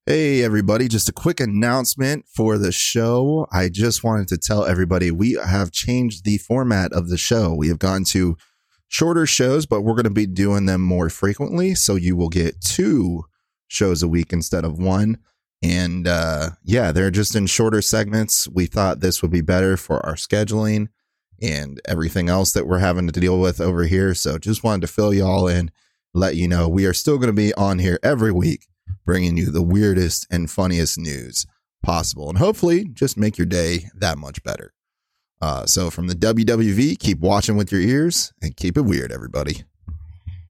Hey, everybody, just a quick announcement for the show. I just wanted to tell everybody we have changed the format of the show. We have gone to shorter shows, but we're going to be doing them more frequently. So you will get 2 shows a week instead of 1. And they're just in shorter segments. We thought this would be better for our scheduling and everything else that we're having to deal with over here. So just wanted to fill y'all in, let you know we are still going to be on here every week, bringing you the weirdest and funniest news possible, and hopefully just make your day that much better. So from the WWV, keep watching with your ears and keep it weird, everybody.